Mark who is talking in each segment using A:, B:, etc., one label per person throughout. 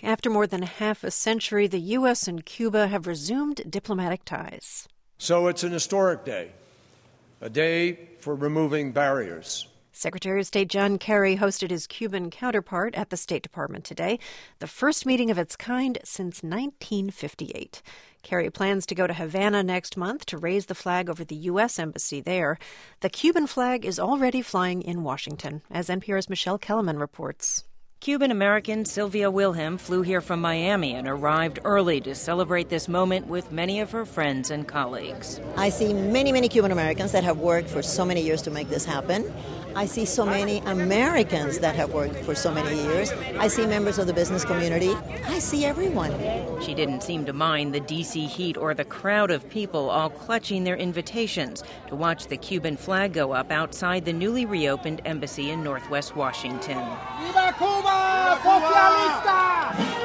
A: After more than half a century, the U.S. and Cuba have resumed diplomatic ties.
B: So it's an historic day, a day for removing barriers.
A: Secretary of State John Kerry hosted his Cuban counterpart at the State Department today, the first meeting of its kind since 1958. Kerry plans to go to Havana next month to raise the flag over the U.S. Embassy there. The Cuban flag is already flying in Washington, as NPR's Michelle Kellerman reports.
C: Cuban-American Sylvia Wilhelm flew here from Miami and arrived early to celebrate this moment with many of her friends and colleagues.
D: I see many Cuban-Americans that have worked for so many years to make this happen. I see so many Americans that have worked for so many years. I see members of the business community. I see everyone.
C: She didn't seem to mind the D.C. heat or the crowd of people all clutching their invitations to watch the Cuban flag go up outside the newly reopened embassy in Northwest Washington.
E: Viva Cuba! Socialista!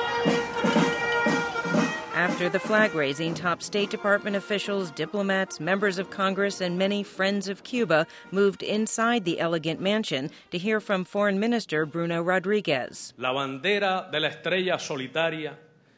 C: After the flag raising, top State Department officials, diplomats, members of Congress, and many friends of Cuba moved inside the elegant mansion to hear from Foreign Minister Bruno Rodriguez.
F: La bandera de la estrella solitaria.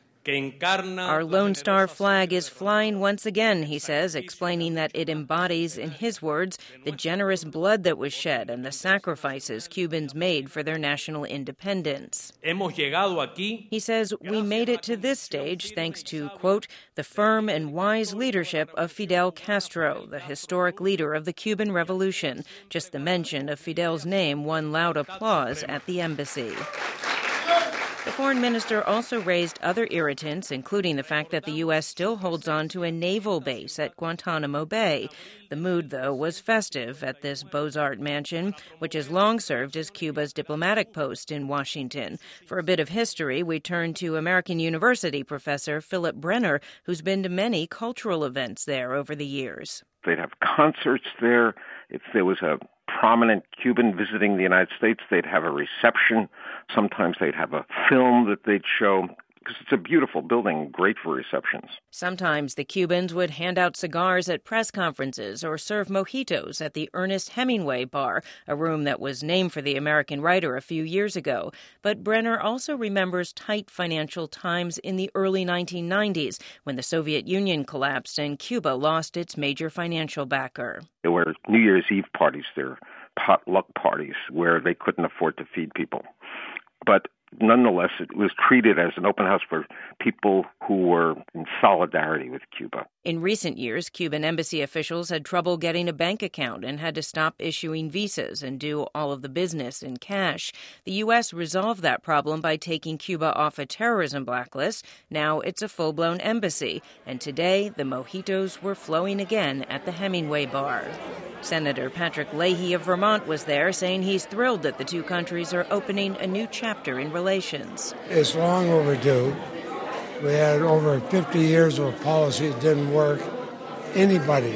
C: Our Lone Star flag is flying once again, he says, explaining that it embodies, in his words, the generous blood that was shed and the sacrifices Cubans made for their national independence. He says, we made it to this stage thanks to, quote, the firm and wise leadership of Fidel Castro, the historic leader of the Cuban Revolution. Just the mention of Fidel's name won loud applause at the embassy. The foreign minister also raised other irritants, including the fact that the U.S. still holds on to a naval base at Guantanamo Bay. The mood, though, was festive at this Beaux-Arts mansion, which has long served as Cuba's diplomatic post in Washington. For a bit of history, we turn to American University professor Philip Brenner, who's been to many cultural events there over the years.
G: They'd have concerts there. If there was a prominent Cuban visiting the United States, they'd have a reception. Sometimes they'd have a film that they'd show, because it's a beautiful building, great for receptions.
C: Sometimes the Cubans would hand out cigars at press conferences or serve mojitos at the Ernest Hemingway Bar, a room that was named for the American writer a few years ago. But Brenner also remembers tight financial times in the early 1990s, when the Soviet Union collapsed and Cuba lost its major financial backer.
G: There were New Year's Eve parties there, potluck parties, where they couldn't afford to feed people. But nonetheless, it was treated as an open house for people who were in solidarity with Cuba.
C: In recent years, Cuban embassy officials had trouble getting a bank account and had to stop issuing visas and do all of the business in cash. The U.S. resolved that problem by taking Cuba off a terrorism blacklist. Now it's a full-blown embassy. And today, the mojitos were flowing again at the Hemingway Bar. Senator Patrick Leahy of Vermont was there, saying he's thrilled that the two countries are opening a new chapter in relations.
H: It's long overdue. We had over 50 years of a policy that didn't work. Anybody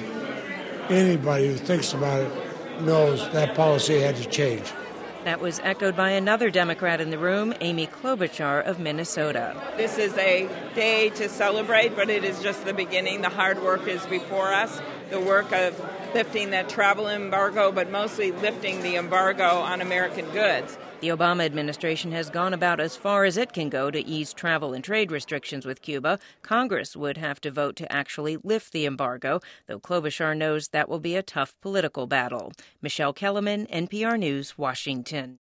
H: who thinks about it knows that policy had to change.
C: That was echoed by another Democrat in the room, Amy Klobuchar of Minnesota.
I: This is a day to celebrate, but it is just the beginning. The hard work is before us. The work of lifting that travel embargo, but mostly lifting the embargo on American goods.
C: The Obama administration has gone about as far as it can go to ease travel and trade restrictions with Cuba. Congress would have to vote to actually lift the embargo, though Klobuchar knows that will be a tough political battle. Michelle Kellerman, NPR News, Washington.